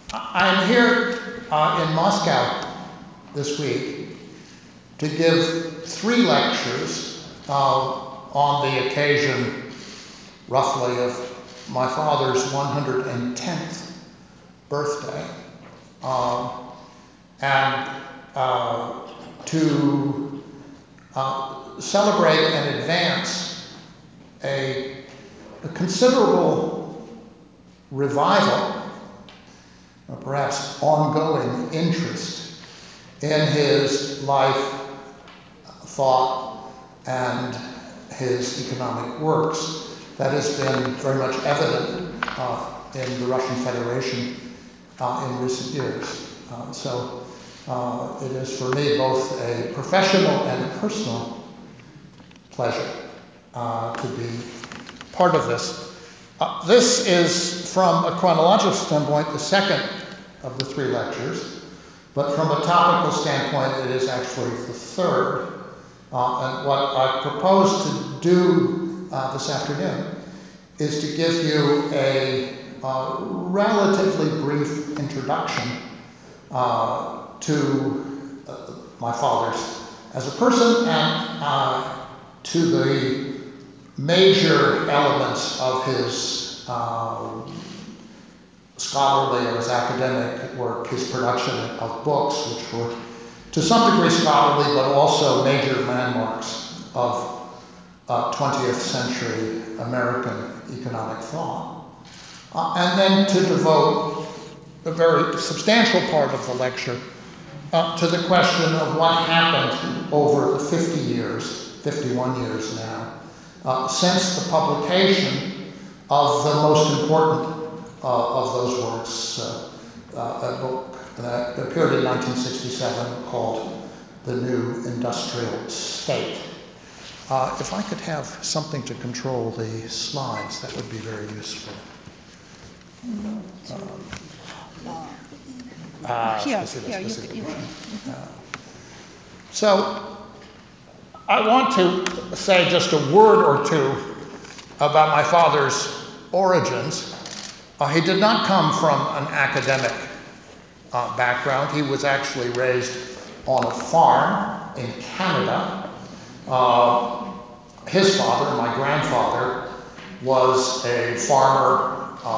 I'm here in Moscow this week to give 3 lectures on the occasion, roughly, of my father's 110th birthday, and to celebrate and advance a considerable revival, or perhaps ongoing interest in his life, thought, and his economic works that has been very much evident in the Russian Federation in recent years. So it is for me both a professional and a personal pleasure to be part of this. This is, from a chronological standpoint, the second of the 3 lectures, but from a topical standpoint, it is actually the third. And what I propose to do this afternoon is to give you a relatively brief introduction to my father's as a person and to the major elements of his scholarly or his academic work, his production of books, which were to some degree scholarly, but also major landmarks of 20th century American economic thought. And then to devote a very substantial part of the lecture to the question of what happened over the 51 years now, since the publication of the most important of those works, a book that appeared in 1967 called The New Industrial State. If I could have something to control the slides, that would be very useful. So I want to say just a word or two about my father's origins. He did not come from an academic background. He was actually raised on a farm in Canada. His father, my grandfather, was a farmer,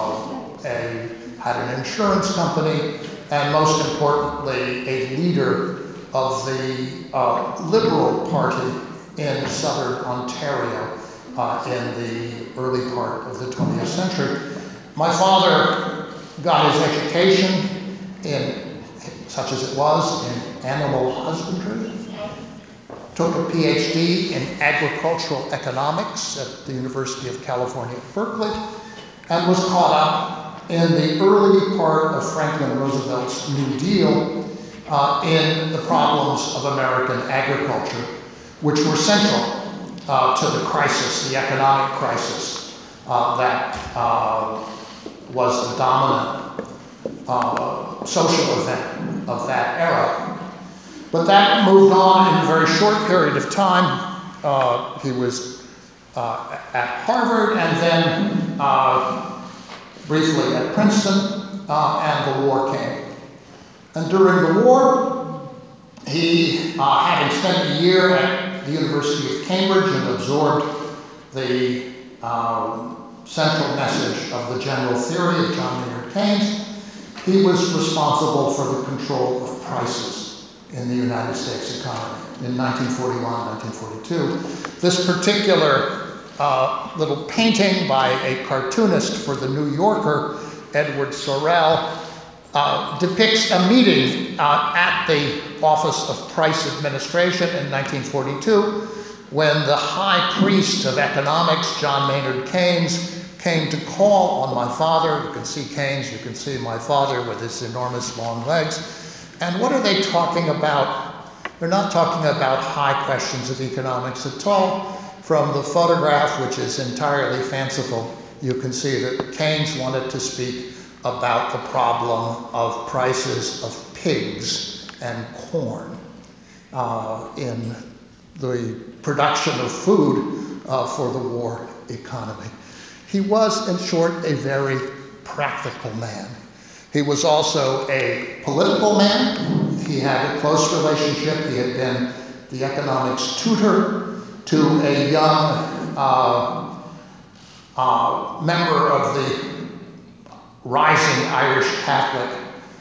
had an insurance company, and most importantly, a leader of the Liberal Party in southern Ontario in the early part of the 20th century. My father got his education in, such as it was, in animal husbandry, took a PhD in agricultural economics at the University of California, Berkeley, and was caught up in the early part of Franklin Roosevelt's New Deal in the problems of American agriculture, which were central to the crisis, the economic crisis that was the dominant social event of that era. But that moved on in a very short period of time. He was at Harvard and then briefly at Princeton, and the war came. And during the war, he, having spent a year at the University of Cambridge and absorbed the central message of the general theory of John Maynard Keynes, he was responsible for the control of prices in the United States economy in 1941, 1942. This particular little painting by a cartoonist for the New Yorker, Edward Sorel, depicts a meeting at the Office of Price Administration in 1942 when the high priest of economics, John Maynard Keynes, came to call on my father. You can see Keynes, you can see my father with his enormous long legs. And what are they talking about? They're not talking about high questions of economics at all. From the photograph, which is entirely fanciful, you can see that Keynes wanted to speak about the problem of prices of pigs and corn in the production of food for the war economy. He was, in short, a very practical man. He was also a political man. He had a close relationship. He had been the economics tutor to a young member of the rising Irish Catholic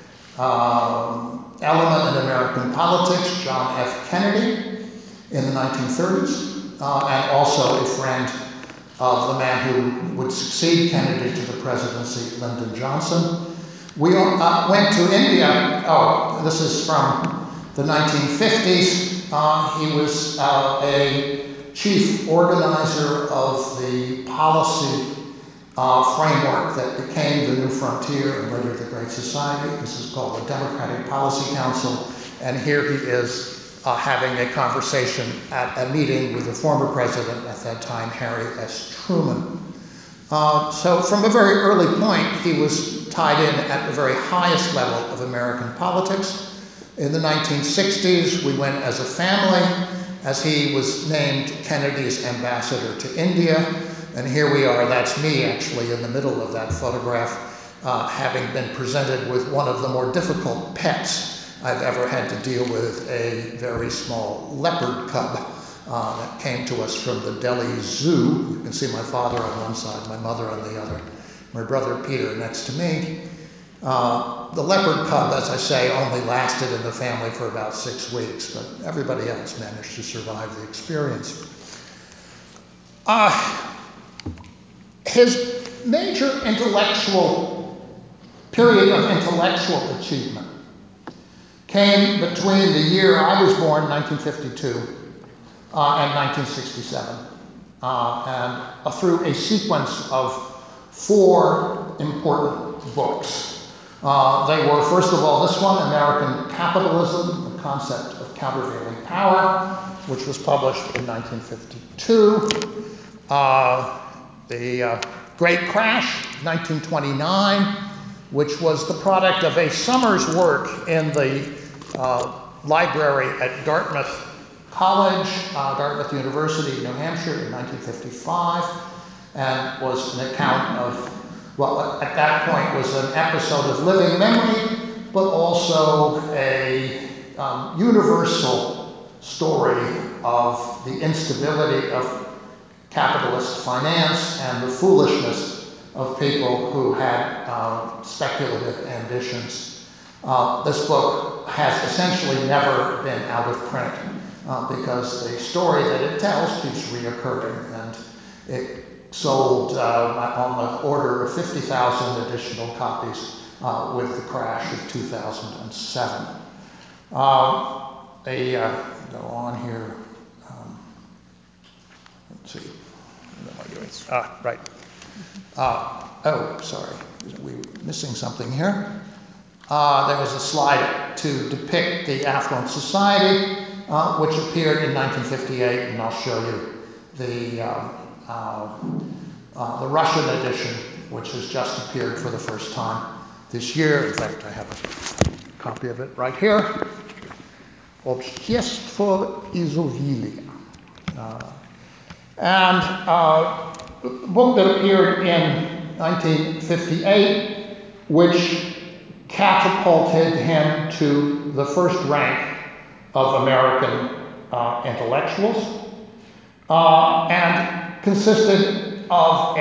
element in American politics, John F. Kennedy, in the 1930s, and also a friend of the man who would succeed Kennedy to the presidency, Lyndon Johnson. We went to India. Oh, this is from the 1950s. He was a chief organizer of the policy framework that became the New Frontier and later the Great Society. This is called the Democratic Policy Council. And here he is having a conversation at a meeting with the former president at that time, Harry S. Truman. So from a very early point, he was tied in at the very highest level of American politics. In the 1960s, we went as a family, as he was named Kennedy's ambassador to India. And here we are, that's me actually in the middle of that photograph, having been presented with one of the more difficult pets I've ever had to deal with, a very small leopard cub that came to us from the Delhi Zoo. You can see my father on one side, my mother on the other, my brother Peter next to me. The leopard cub, as I say, only lasted in the family for about 6 weeks, but everybody else managed to survive the experience. His major period of intellectual achievement came between the year I was born, 1952, and 1967, and through a sequence of 4 important books. They were, first of all, this one, American Capitalism, the Concept of Countervailing Power, which was published in 1952. The Great Crash, 1929, which was the product of a summer's work in the library at Dartmouth College, Dartmouth University, New Hampshire, in 1955, and was an account of, well, at that point was an episode of living memory, but also a universal story of the instability of capitalist finance and the foolishness of people who had speculative ambitions. This book has essentially never been out of print because the story that it tells keeps reoccurring, and it sold on the order of 50,000 additional copies with the crash of 2007. Go on here. Let's see. What am I doing? Right. Oh, sorry. We were missing something here. There was a slide to depict the Affluent Society, which appeared in 1958, and I'll show you the Russian edition, which has just appeared for the first time this year. In fact, I have a copy of it right here. Общество изобилия. And a book that appeared in 1958, which catapulted him to the first rank of American intellectuals, and consisted of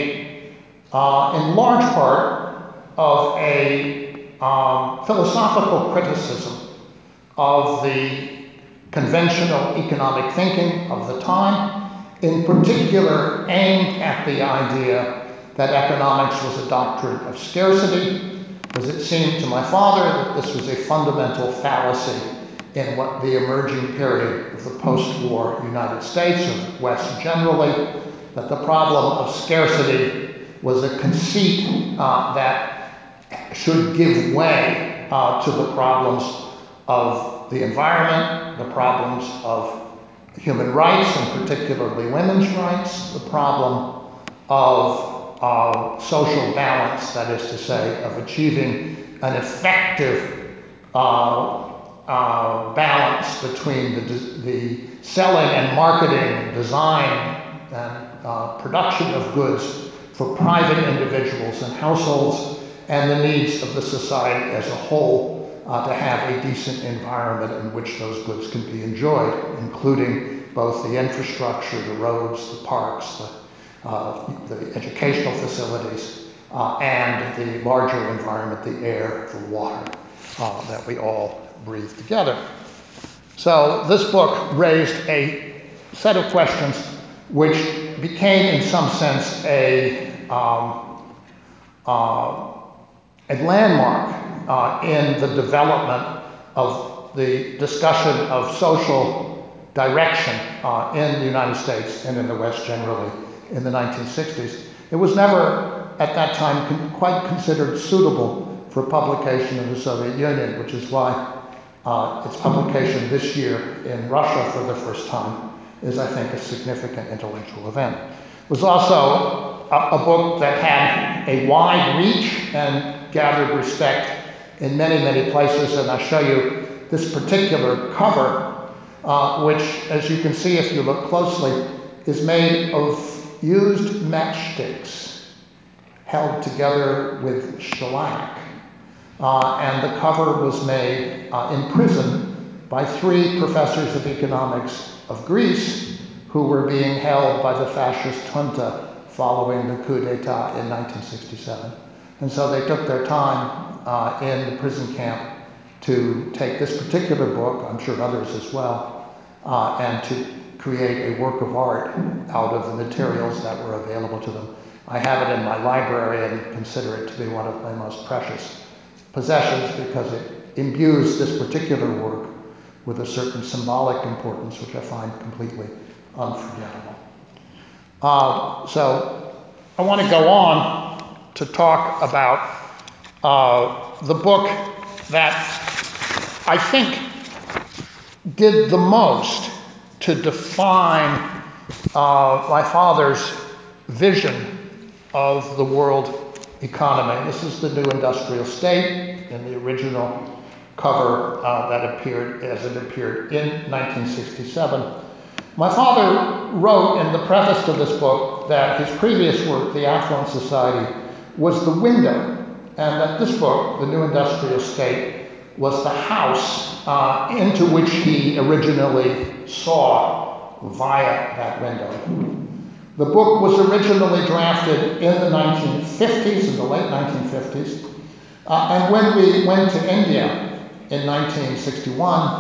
in large part, of a philosophical criticism of the conventional economic thinking of the time, in particular aimed at the idea that economics was a doctrine of scarcity, because it seemed to my father that this was a fundamental fallacy in what the emerging period of the post-war United States, or the West generally, that the problem of scarcity was a conceit that should give way to the problems of the environment, the problems of human rights, and particularly women's rights, the problem of social balance, that is to say, of achieving an effective balance between the selling and marketing, design and production of goods for private individuals and households, and the needs of the society as a whole to have a decent environment in which those goods can be enjoyed, including both the infrastructure, the roads, the parks, the educational facilities, and the larger environment, the air, the water that we all breathe together. So this book raised a set of questions which became, in some sense, a landmark in the development of the discussion of social direction in the United States and in the West generally in the 1960s. It was never, at that time, quite considered suitable for publication in the Soviet Union, which is why its publication this year in Russia for the first time is, I think, a significant intellectual event. It was also a book that had a wide reach and gathered respect in many, many places, and I'll show you this particular cover, which, as you can see if you look closely, is made of used matchsticks held together with shellac. And the cover was made in prison by 3 professors of economics of Greece who were being held by the fascist junta following the coup d'etat in 1967. And so they took their time in the prison camp to take this particular book, I'm sure others as well, and to create a work of art out of the materials that were available to them. I have it in my library and consider it to be one of my most precious possessions because it imbues this particular work with a certain symbolic importance which I find completely unforgettable. So I want to go on to talk about the book that I think did the most to define my father's vision of the world economy. This is the New Industrial State in the original cover that appeared as it appeared in 1967. My father wrote in the preface to this book that his previous work, The Affluent Society, was the window, and that this book, The New Industrial State, was the house into which he originally saw via that window. The book was originally drafted in the 1950s, in the late 1950s, and when we went to India in 1961,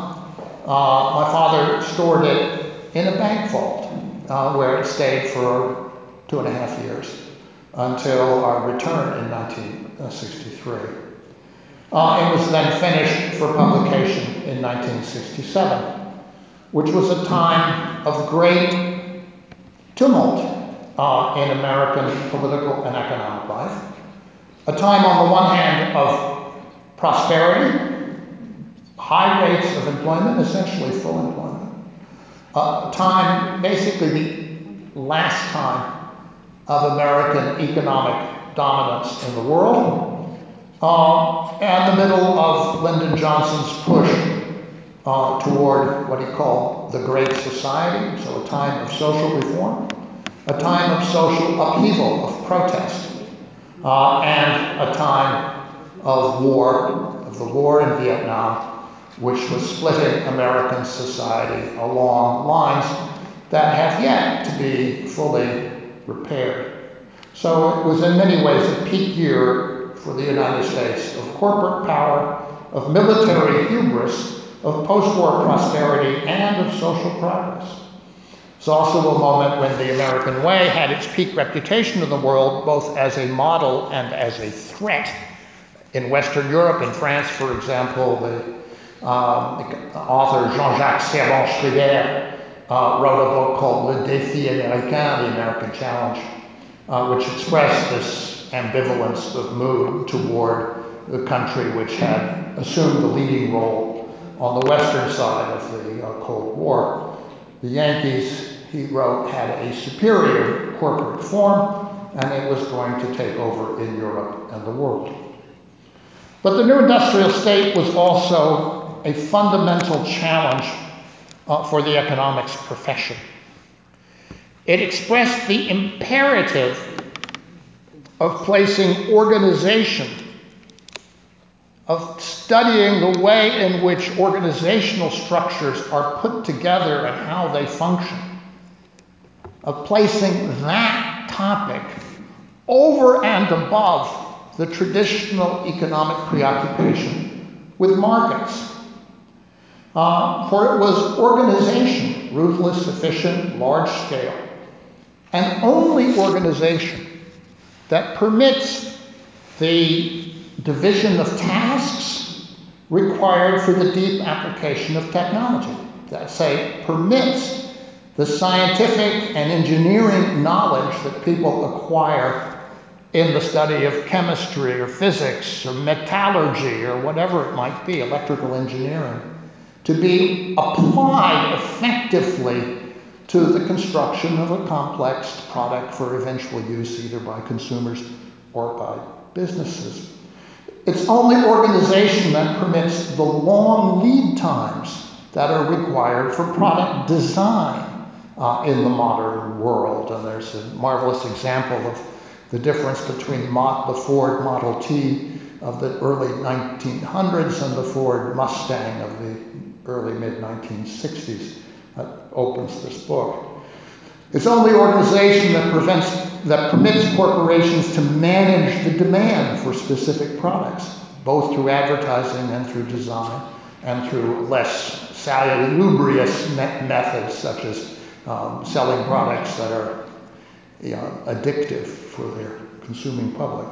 my father stored it in a bank vault where it stayed for 2.5 years until our return in 1963. It was then finished for publication in 1967, which was a time of great tumult in American political and economic life. A time on the one hand of prosperity, high rates of employment, essentially full employment. A time, basically the last time of American economic dominance in the world, and the middle of Lyndon Johnson's push toward what he called the Great Society, so a time of social reform, a time of social upheaval, of protest, and a time of war, of the war in Vietnam, which was splitting American society along lines that have yet to be fully repaired. So it was in many ways a peak year for the United States of corporate power, of military hubris, of post-war prosperity, and of social progress. It's also a moment when the American way had its peak reputation in the world, both as a model and as a threat. In Western Europe, in France, for example, the author Jean-Jacques Servan-Schreiber wrote a book called Le Défi Américain, the American Challenge, which expressed this ambivalence of mood toward the country which had assumed the leading role on the Western side of the Cold War. The Yankees, he wrote, had a superior corporate form, and it was going to take over in Europe and the world. But the New Industrial State was also a fundamental challenge for the economics profession. It expressed the imperative of placing organization of studying the way in which organizational structures are put together and how they function, of placing that topic over and above the traditional economic preoccupation with markets. For it was organization, ruthless, efficient, large scale, and only organization that permits the division of tasks required for the deep application of technology. That permits the scientific and engineering knowledge that people acquire in the study of chemistry or physics or metallurgy or whatever it might be, electrical engineering, to be applied effectively to the construction of a complex product for eventual use either by consumers or by businesses. It's only organization that permits the long lead times that are required for product design in the modern world. And there's a marvelous example of the difference between the Ford Model T of the early 1900s and the Ford Mustang of the early mid-1960s. That opens this book. It's only organization that permits corporations to manage the demand for specific products, both through advertising and through design, and through less salubrious methods such as selling products that are addictive for their consuming public.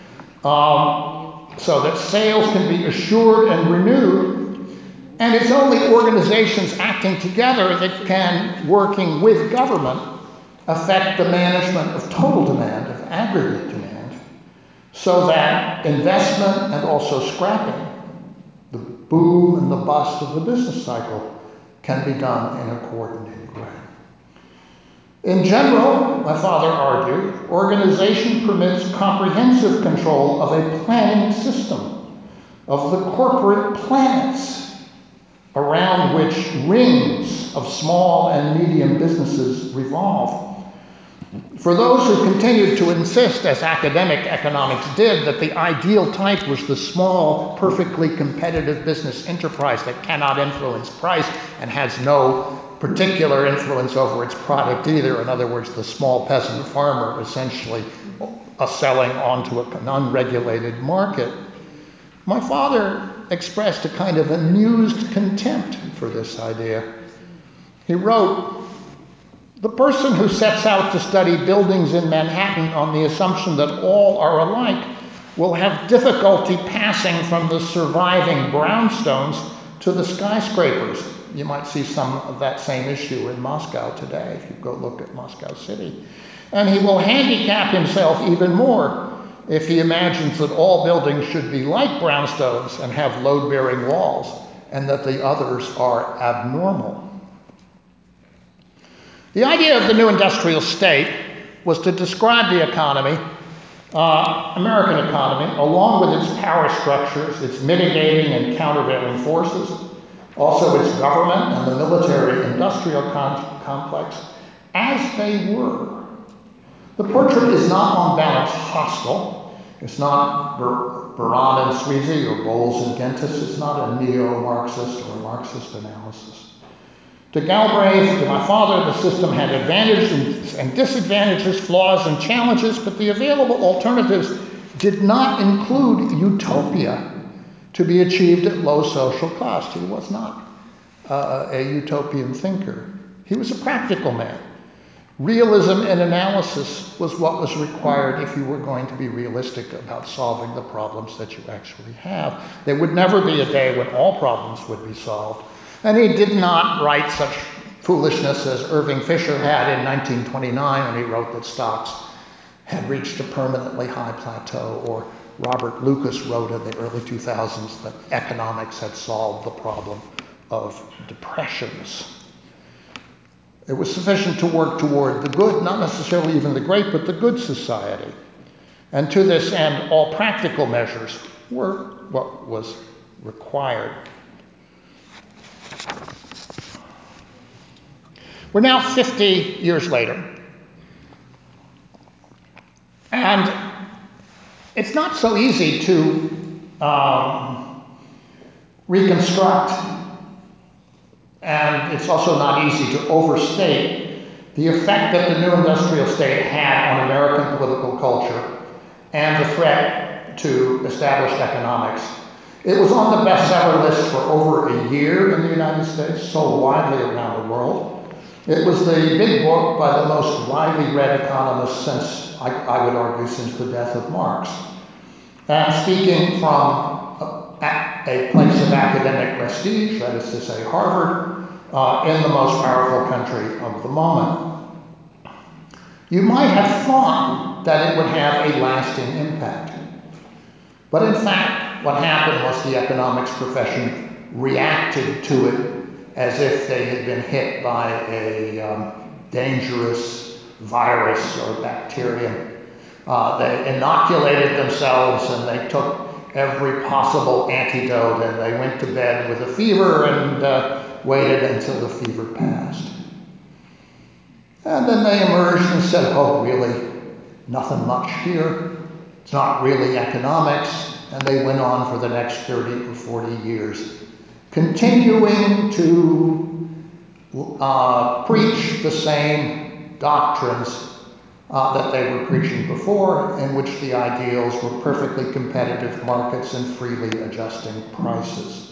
So that sales can be assured and renewed. And it's only organizations acting together that can, working with government, affect the management of total demand, of aggregate demand, so that investment and also scrapping, the boom and the bust of the business cycle, can be done in a coordinated way. In general, my father argued, organization permits comprehensive control of a planning system, of the corporate planets, around which rings of small and medium businesses revolve. For those who continued to insist, as academic economics did, that the ideal type was the small, perfectly competitive business enterprise that cannot influence price and has no particular influence over its product either, in other words, the small peasant farmer essentially selling onto an unregulated market, my father expressed a kind of amused contempt for this idea. He wrote, "The person who sets out to study buildings in Manhattan on the assumption that all are alike will have difficulty passing from the surviving brownstones to the skyscrapers." You might see some of that same issue in Moscow today if you go look at Moscow City. And he will handicap himself even more if he imagines that all buildings should be like brownstones and have load-bearing walls, and that the others are abnormal. The idea of the new industrial state was to describe the economy, American economy, along with its power structures, its mitigating and countervailing forces, also its government and the military-industrial complex, as they were. The portrait is not on balance hostile. It's not Baran and Sweezy or Bowles and Gentis. It's not a neo-Marxist or Marxist analysis. To Galbraith, to my father, the system had advantages and disadvantages, flaws and challenges, but the available alternatives did not include utopia to be achieved at low social cost. He was not a utopian thinker. He was a practical man. Realism in analysis was what was required if you were going to be realistic about solving the problems that you actually have. There would never be a day when all problems would be solved. And he did not write such foolishness as Irving Fisher had in 1929 when he wrote that stocks had reached a permanently high plateau, or Robert Lucas wrote in the early 2000s that economics had solved the problem of depressions. It was sufficient to work toward the good, not necessarily even the great, but the good society. And to this end, all practical measures were what was required. We're now 50 years later, and it's not so easy to reconstruct, and it's also not easy to overstate the effect that the new industrial state had on American political culture and the threat to established economics. It was on the bestseller list for over a year in the United States, sold widely around the world. It was the big book by the most widely read economist since, I would argue, since the death of Marx. And speaking from a place of academic prestige, that is to say Harvard, in the most powerful country of the moment. You might have thought that it would have a lasting impact. But in fact, what happened was the economics profession reacted to it as if they had been hit by a dangerous virus or bacterium. They inoculated themselves and they took every possible antidote, and they went to bed with a fever and waited until the fever passed. And then they emerged and said, oh, really, nothing much here. It's not really economics. And they went on for the next 30 or 40 years, continuing to preach the same doctrines that they were preaching before, in which the ideals were perfectly competitive markets and freely adjusting prices.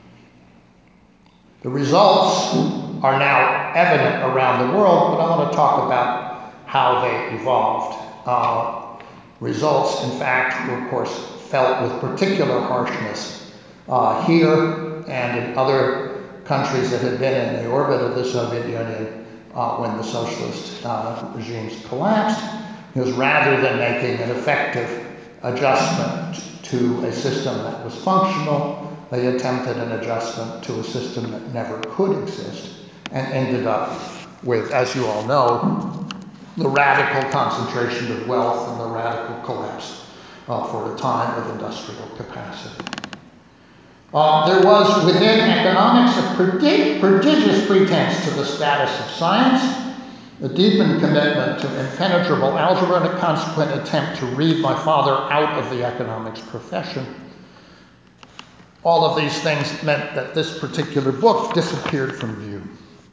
The results are now evident around the world, but I want to talk about how they evolved. Results, in fact, were of course felt with particular harshness here and in other countries that had been in the orbit of the Soviet Union when the socialist regimes collapsed, because rather than making an effective adjustment to a system that was functional, they attempted an adjustment to a system that never could exist and ended up with, as you all know, the radical concentration of wealth and the radical collapse for a time of industrial capacity. There was within economics a prodigious pretense to the status of science, a deepened commitment to impenetrable algebra, and a consequent attempt to read my father out of the economics profession. All of these things meant that this particular book disappeared from view.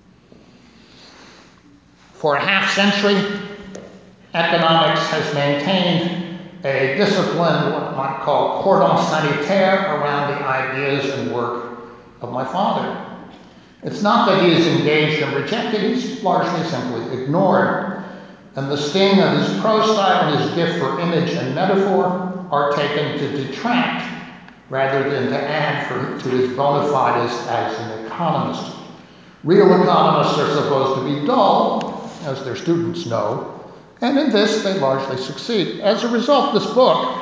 For a half century, economics has maintained a disciplined, what I might call cordon sanitaire, around the ideas and work of my father. It's not that he is engaged and rejected, he's largely simply ignored. And the sting of his prose style and his gift for image and metaphor are taken to detract rather than to add to his bona fides as an economist. Real economists are supposed to be dull, as their students know, and in this, they largely succeed. As a result, this book,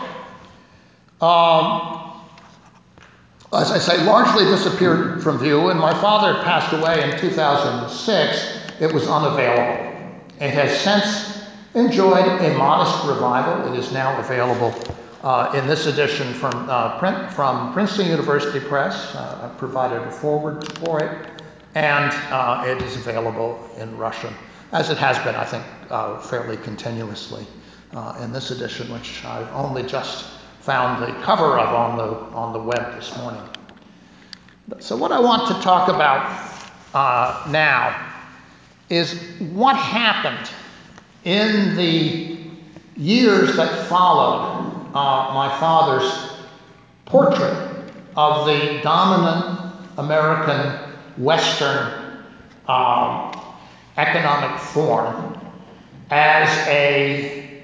as I say, largely disappeared from view. And my father passed away in 2006. It was unavailable. It has since enjoyed a modest revival. It is now available in this edition from Princeton University Press. I provided a foreword for it. And it is available in Russian, as it has been, I think, fairly continuously in this edition, which I've only just found the cover of on the web this morning. So what I want to talk about now is what happened in the years that followed my father's portrait of the dominant American Western economic form as a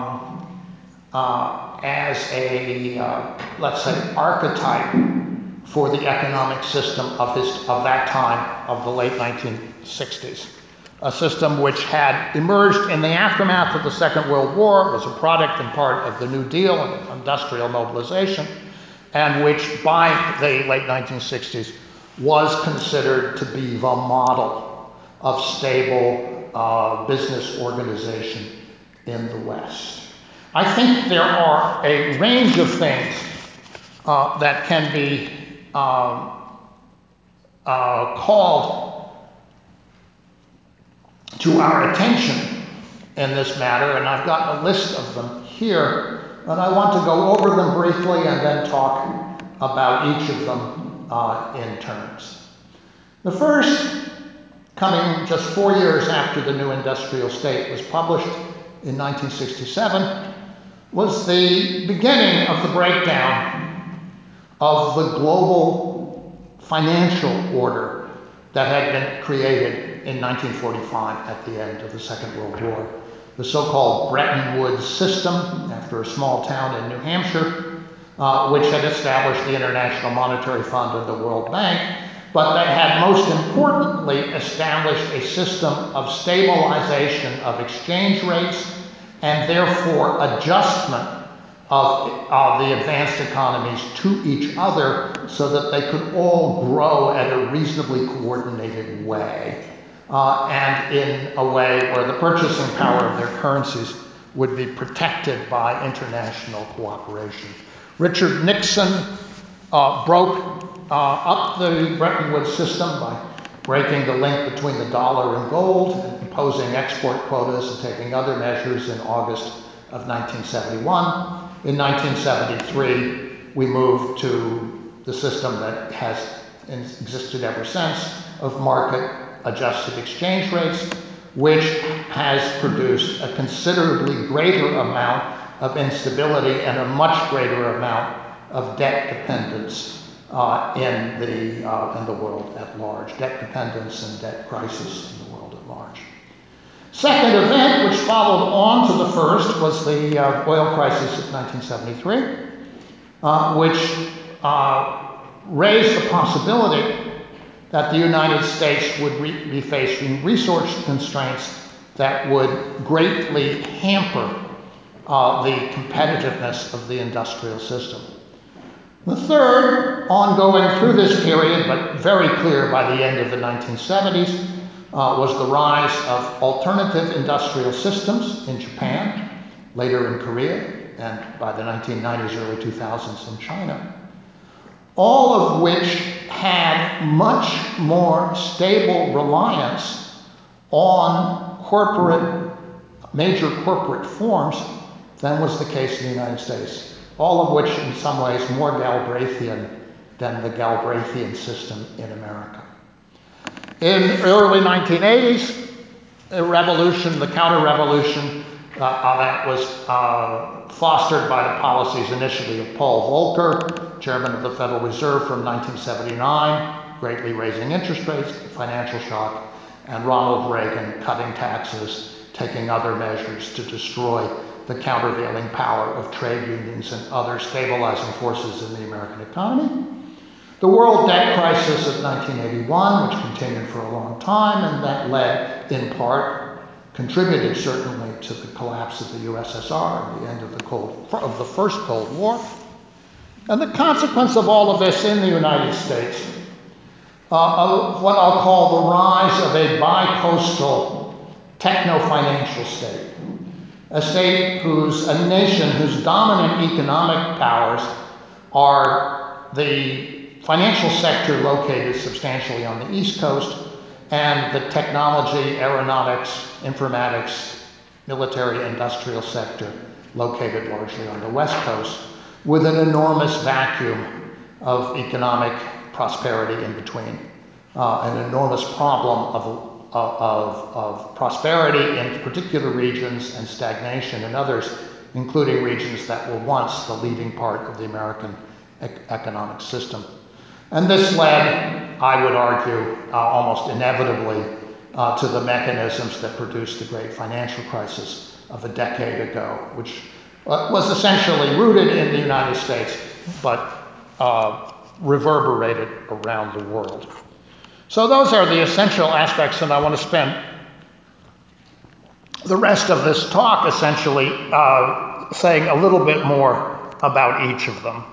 let's say archetype for the economic system of that time of the late 1960s. A system which had emerged in the aftermath of the Second World War, was a product and part of the New Deal and industrial mobilization, and which by the late 1960s was considered to be the model of stable business organization in the West. I think there are a range of things that can be called to our attention in this matter, and I've got a list of them here. and I want to go over them briefly and then talk about each of them in turns. The first, coming just 4 years after the new industrial state was published in 1967, was the beginning of the breakdown of the global financial order that had been created in 1945 at the end of the Second World War. The so-called Bretton Woods system, after a small town in New Hampshire, which had established the International Monetary Fund and the World Bank, but that had most importantly established a system of stabilization of exchange rates and therefore adjustment of the advanced economies to each other so that they could all grow at a reasonably coordinated way, and in a way where the purchasing power of their currencies would be protected by international cooperation. Richard Nixon broke up the Bretton Woods system by breaking the link between the dollar and gold, and imposing export quotas and taking other measures in August of 1971. In 1973, we moved to the system that has existed ever since of market-adjusted exchange rates, which has produced a considerably greater amount of instability and a much greater amount of debt dependence in the world at large. Debt dependence and debt crisis in the world at large. Second event, which followed on to the first, was the oil crisis of 1973, which raised the possibility that the United States would be facing resource constraints that would greatly hamper the competitiveness of the industrial system. The third, ongoing through this period, but very clear by the end of the 1970s, was the rise of alternative industrial systems in Japan, later in Korea, and by the 1990s, early 2000s in China, all of which had much more stable reliance on major corporate forms than was the case in the United States, all of which in some ways more Galbraithian than the Galbraithian system in America. In the early 1980s, a revolution, the counter-revolution that was fostered by the policies initially of Paul Volcker, chairman of the Federal Reserve from 1979, greatly raising interest rates, the financial shock, and Ronald Reagan cutting taxes, taking other measures to destroy the countervailing power of trade unions and other stabilizing forces in the American economy. The world debt crisis of 1981, which continued for a long time, and that led, in part, contributed certainly to the collapse of the USSR and the end of the first Cold War. And the consequence of all of this in the United States, of what I'll call the rise of a bi-coastal techno-financial state. A nation whose dominant economic powers are the financial sector located substantially on the East Coast and the technology, aeronautics, informatics, military, industrial sector located largely on the West Coast, with an enormous vacuum of economic prosperity in between, an enormous problem of prosperity in particular regions and stagnation in others, including regions that were once the leading part of the American economic system. And this led, I would argue, almost inevitably to the mechanisms that produced the great financial crisis of a decade ago, which was essentially rooted in the United States, but reverberated around the world. So those are the essential aspects, and I want to spend the rest of this talk essentially saying a little bit more about each of them.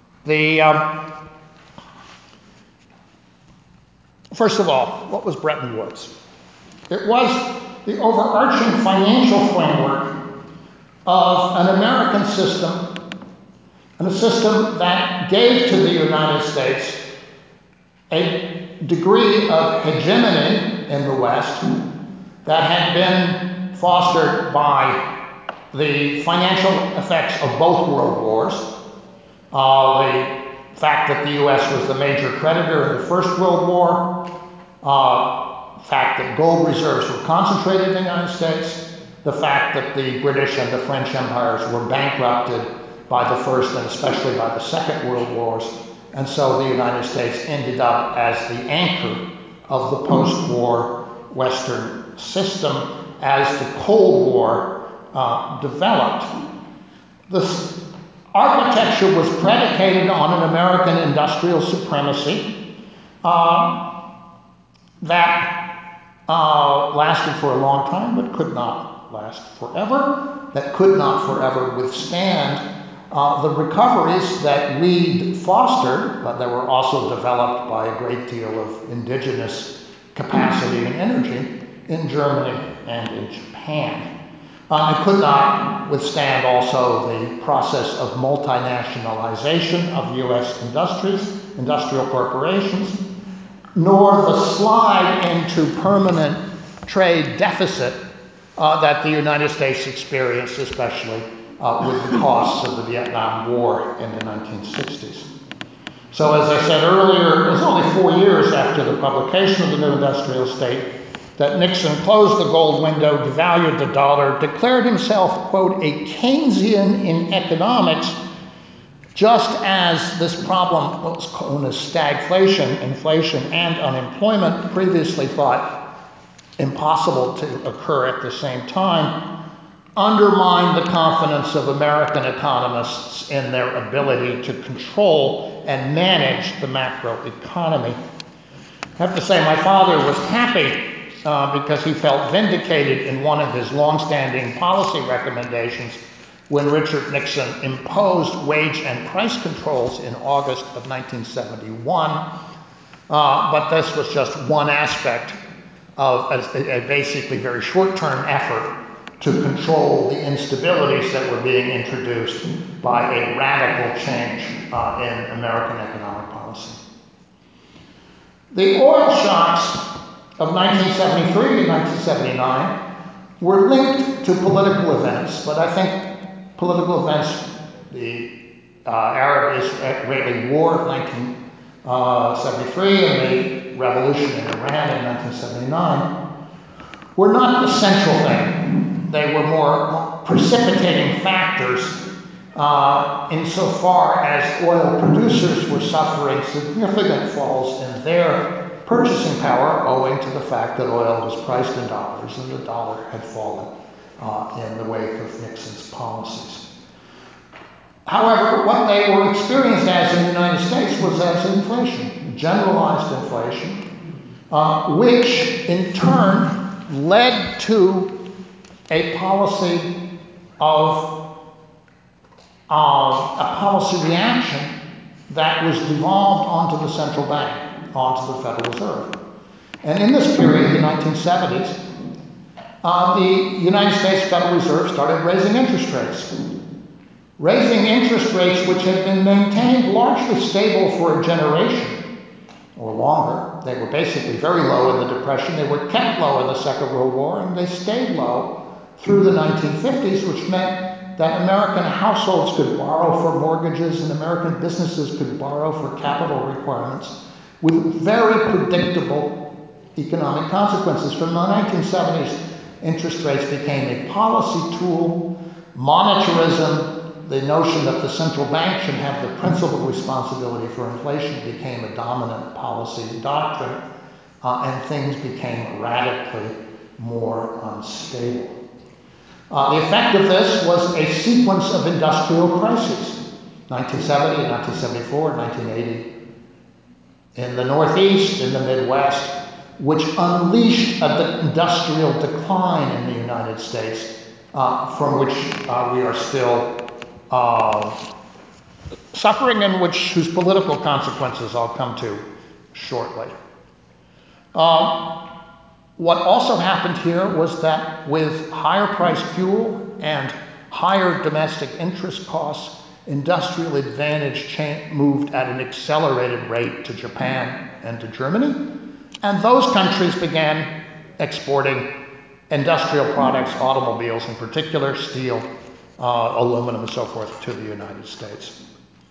First of all, what was Bretton Woods? It was the overarching financial framework of an American system, and a system that gave to the United States a degree of hegemony in the West that had been fostered by the financial effects of both world wars, the fact that the U.S. was the major creditor in the First World War, fact that gold reserves were concentrated in the United States, the fact that the British and the French empires were bankrupted by the First and especially by the Second World Wars, and so the United States ended up as the anchor of the post-war Western system as the Cold War developed. This architecture was predicated on an American industrial supremacy that lasted for a long time, but could not last forever, that could not forever withstand the recoveries that we fostered, but that were also developed by a great deal of indigenous capacity and energy in Germany and in Japan. It could not withstand also the process of multinationalization of U.S. industries, industrial corporations, nor the slide into permanent trade deficit that the United States experienced, especially with the costs of the Vietnam War in the 1960s. So as I said earlier, it was only 4 years after the publication of the new industrial state that Nixon closed the gold window, devalued the dollar, declared himself, quote, a Keynesian in economics, just as this problem was known as stagflation, inflation, and unemployment, previously thought impossible to occur at the same time, undermined the confidence of American economists in their ability to control and manage the macroeconomy. I have to say my father was happy because he felt vindicated in one of his longstanding policy recommendations when Richard Nixon imposed wage and price controls in August of 1971. But this was just one aspect of a basically very short-term effort to control the instabilities that were being introduced by a radical change in American economic policy. The oil shocks of 1973 and 1979 were linked to political events, but I think political events, the Arab-Israeli War of 1973 and the revolution in Iran in 1979, were not the central thing. They were more precipitating factors insofar as oil producers were suffering significant falls in their purchasing power owing to the fact that oil was priced in dollars and the dollar had fallen in the wake of Nixon's policies. However, what they were experienced as in the United States was as inflation, generalized inflation, which in turn led to a policy reaction that was devolved onto the central bank, onto the Federal Reserve. And in this period, the 1970s, the United States Federal Reserve started raising interest rates. Raising interest rates which had been maintained largely stable for a generation or longer. They were basically very low in the Depression. They were kept low in the Second World War, and they stayed low through the 1950s, which meant that American households could borrow for mortgages and American businesses could borrow for capital requirements with very predictable economic consequences. From the 1970s, interest rates became a policy tool. Monetarism, the notion that the central bank should have the principal responsibility for inflation, became a dominant policy doctrine, and things became radically more unstable. The effect of this was a sequence of industrial crises, 1970, 1974, 1980, in the Northeast, in the Midwest, which unleashed an industrial decline in the United States, from which we are still suffering and whose political consequences I'll come to shortly. What also happened here was that with higher priced fuel and higher domestic interest costs, industrial advantage moved at an accelerated rate to Japan and to Germany, and those countries began exporting industrial products, automobiles in particular, steel, aluminum and so forth to the United States.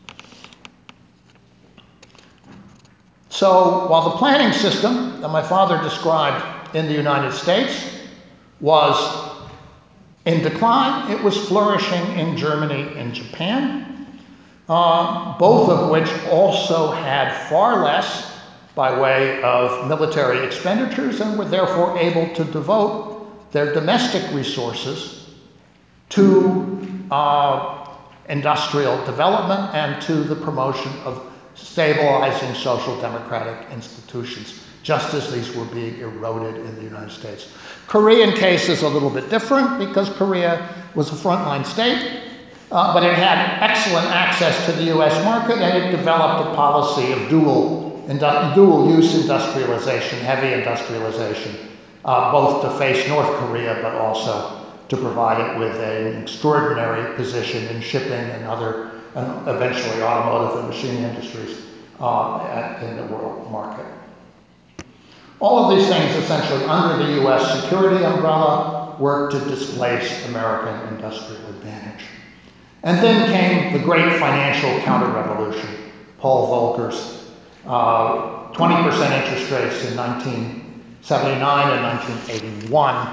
So while the planning system that my father described in the United States was in decline, it was flourishing in Germany and Japan, both of which also had far less by way of military expenditures and were therefore able to devote their domestic resources to industrial development and to the promotion of stabilizing social democratic institutions, just as these were being eroded in the United States. Korean case is a little bit different because Korea was a frontline state, but it had excellent access to the US market, and it developed a policy of dual use industrialization, heavy industrialization, both to face North Korea, but also to provide it with an extraordinary position in shipping and other, and eventually automotive and machine industries in the world market. All of these things essentially under the US security umbrella worked to displace American industrial advantage. And then came the great financial counter-revolution, Paul Volcker's 20% interest rates in 1979 and 1981,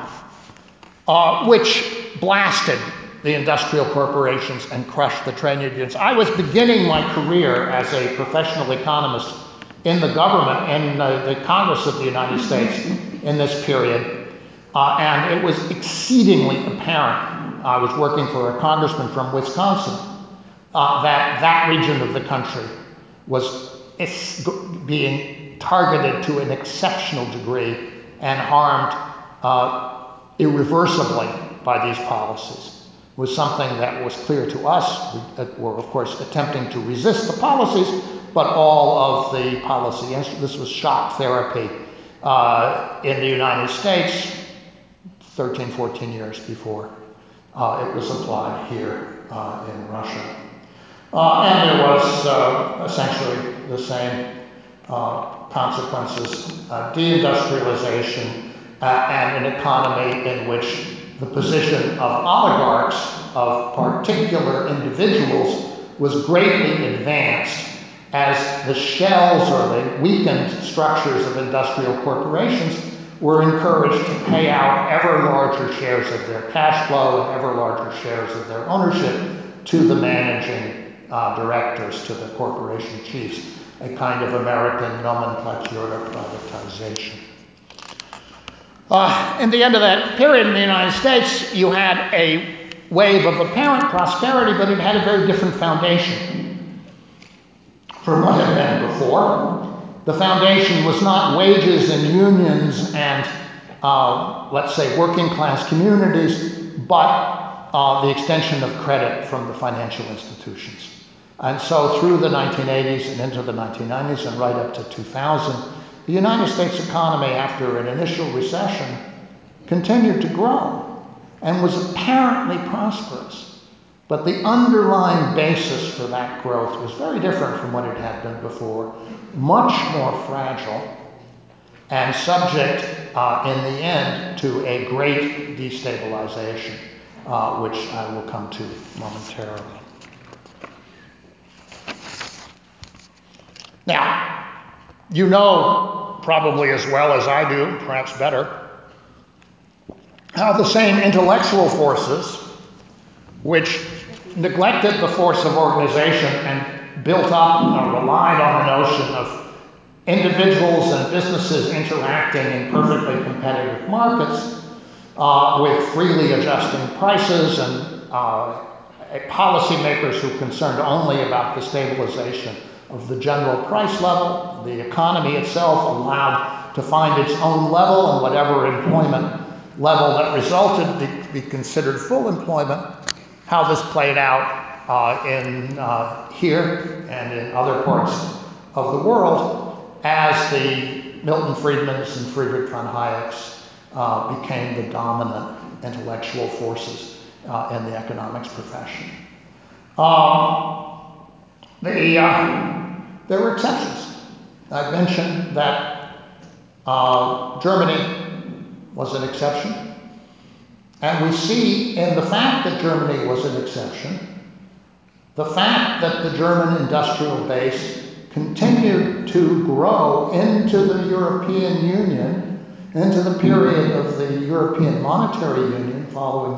which blasted the industrial corporations and crushed the trade unions. I was beginning my career as a professional economist in the government and the Congress of the United States in this period, and it was exceedingly apparent. I was working for a congressman from Wisconsin, that region of the country was being targeted to an exceptional degree and harmed irreversibly by these policies. It was something that was clear to us. We were, of course, attempting to resist the policies, but all of the policy, this was shock therapy in the United States 13, 14 years before it was applied here in Russia. And there was essentially the same consequences, deindustrialization, and an economy in which the position of oligarchs, of particular individuals, was greatly advanced as the shells or the weakened structures of industrial corporations were encouraged to pay out ever larger shares of their cash flow and ever larger shares of their ownership to the managing directors, to the corporation chiefs, a kind of American nomenclature of privatization. In the end of that period in the United States, you had a wave of apparent prosperity, but it had a very different foundation from what had been before. The foundation was not wages and unions and, let's say, working class communities, but the extension of credit from the financial institutions. And so through the 1980s and into the 1990s and right up to 2000, the United States economy, after an initial recession, continued to grow and was apparently prosperous. But the underlying basis for that growth was very different from what it had been before, much more fragile, and subject in the end to a great destabilization, which I will come to momentarily. Now, you know probably as well as I do, perhaps better, how the same intellectual forces which neglected the force of organization and built up or relied on the notion of individuals and businesses interacting in perfectly competitive markets with freely adjusting prices and policymakers who concerned only about the stabilization of the general price level, the economy itself allowed to find its own level, and whatever employment level that resulted be considered full employment. How this played out in here and in other parts of the world as the Milton Friedmans and Friedrich von Hayeks became the dominant intellectual forces in the economics profession. There were exceptions. I mentioned that Germany was an exception. And we see in the fact that Germany was an exception, the fact that the German industrial base continued to grow into the European Union, into the period of the European Monetary Union following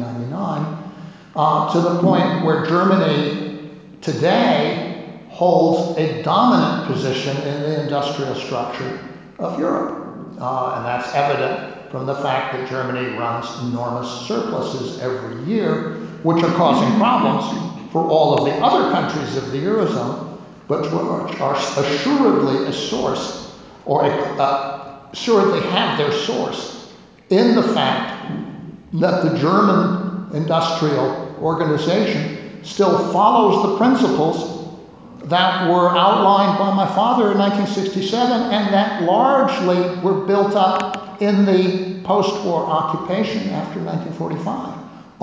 1999, to the point where Germany today holds a dominant position in the industrial structure of Europe. And that's evident from the fact that Germany runs enormous surpluses every year, which are causing problems for all of the other countries of the Eurozone, but which are assuredly a source, or assuredly have their source in the fact that the German industrial organization still follows the principles that were outlined by my father in 1967 and that largely were built up in the post-war occupation after 1945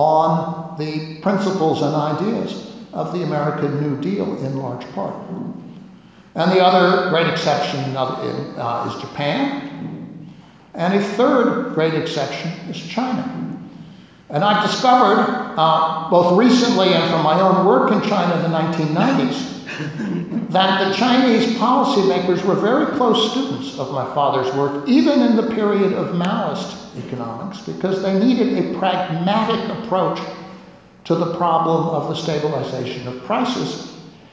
on the principles and ideas of the American New Deal in large part. And the other great exception is Japan. And a third great exception is China. And I've discovered, both recently and from my own work in China in the 1990s, that the Chinese policymakers were very close students of my father's work, even in the period of Maoist economics, because they needed a pragmatic approach to the problem of the stabilization of prices.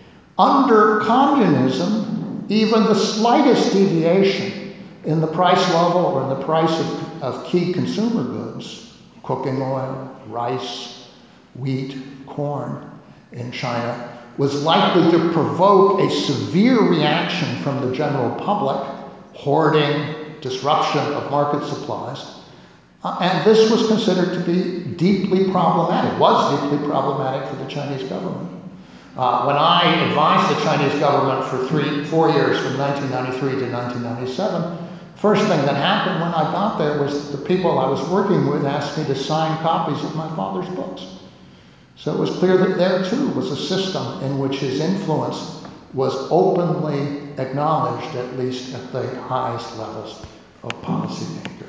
Under communism, even the slightest deviation in the price level or in the price of key consumer goods, cooking oil, rice, wheat, corn in China, was likely to provoke a severe reaction from the general public, hoarding, disruption of market supplies. And this was considered to be deeply problematic, was deeply problematic for the Chinese government. When I advised the Chinese government for 4 years from 1993 to 1997, first thing that happened when I got there was the people I was working with asked me to sign copies of my father's books. So it was clear that there too was a system in which his influence was openly acknowledged, at least at the highest levels of policymaker.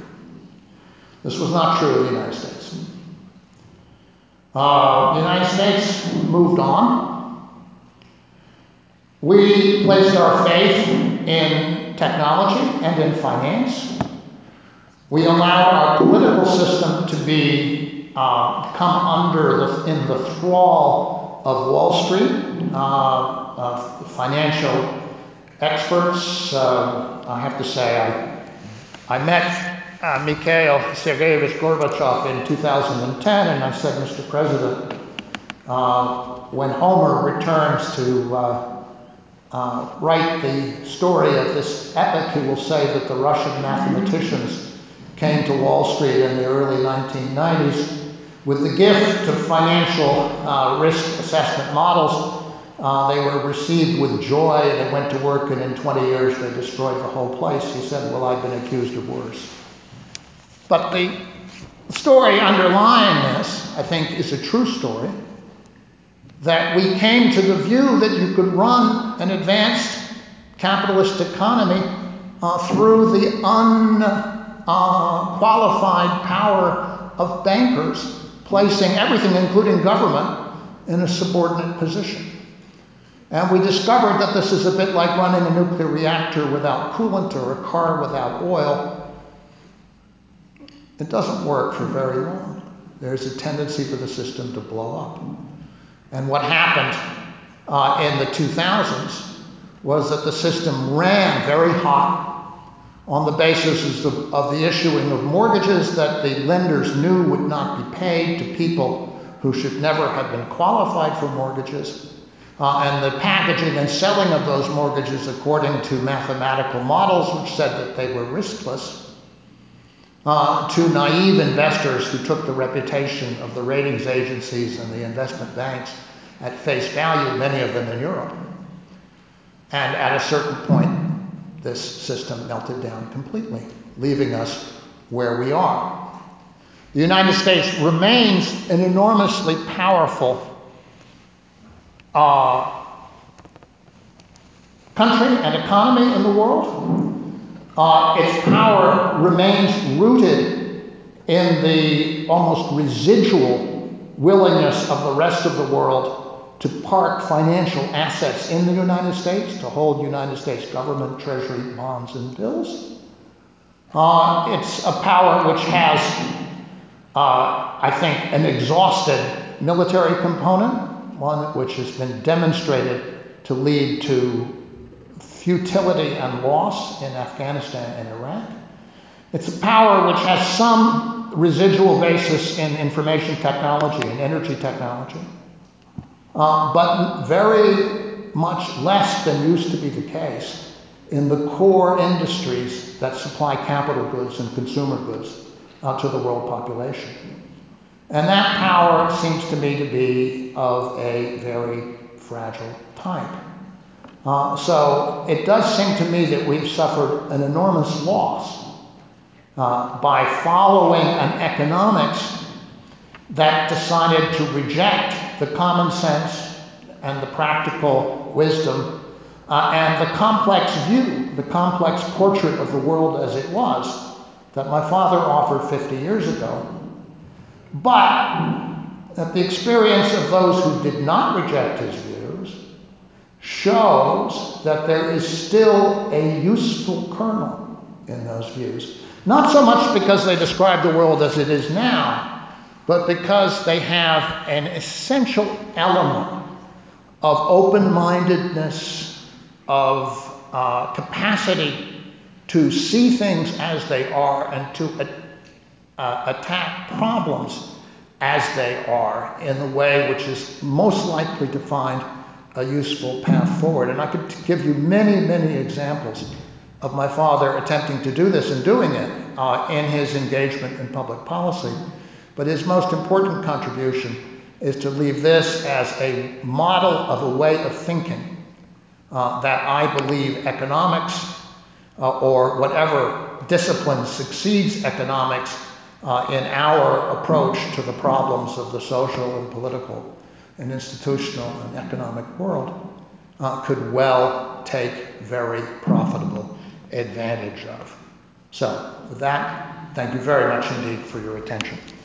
This was not true of the United States. The United States moved on. We placed our faith in technology and in finance. We allowed our political system to come in the thrall of Wall Street, of financial experts. I have to say, I met Mikhail Sergeyevich Gorbachev in 2010, and I said, Mr. President, when Homer returns to write the story of this epic, he will say that the Russian mathematicians came to Wall Street in the early 1990s with the gift of financial risk assessment models. They were received with joy. They went to work, and in 20 years they destroyed the whole place. He said, well, I've been accused of worse. But the story underlying this, I think, is a true story, that we came to the view that you could run an advanced capitalist economy through the unqualified power of bankers, placing everything, including government, in a subordinate position. And we discovered that this is a bit like running a nuclear reactor without coolant or a car without oil. It doesn't work for very long. There's a tendency for the system to blow up. And what happened in the 2000s was that the system ran very hot on the basis of the issuing of mortgages that the lenders knew would not be paid to people who should never have been qualified for mortgages, and the packaging and selling of those mortgages according to mathematical models which said that they were riskless, to naive investors who took the reputation of the ratings agencies and the investment banks at face value, many of them in Europe. And at a certain point, this system melted down completely, leaving us where we are. The United States remains an enormously powerful country and economy in the world. Its power remains rooted in the almost residual willingness of the rest of the world to park financial assets in the United States, to hold United States government, treasury, bonds, and bills. It's a power which has, I think, an exhausted military component, one which has been demonstrated to lead to futility and loss in Afghanistan and Iraq. It's a power which has some residual basis in information technology and energy technology, but very much less than used to be the case in the core industries that supply capital goods and consumer goods to the world population. And that power seems to me to be of a very fragile type. So it does seem to me that we've suffered an enormous loss by following an economics that decided to reject the common sense and the practical wisdom and the complex view, the complex portrait of the world as it was that my father offered 50 years ago. But that the experience of those who did not reject his views shows that there is still a useful kernel in those views. Not so much because they describe the world as it is now, but because they have an essential element of open-mindedness, of capacity to see things as they are and to attack problems as they are in the way which is most likely to find a useful path forward. And I could give you many, many examples of my father attempting to do this and doing it in his engagement in public policy. But his most important contribution is to leave this as a model of a way of thinking that I believe economics or whatever discipline succeeds economics in our approach to the problems of the social and political and institutional and economic world could well take very profitable advantage of. So with that, thank you very much indeed for your attention.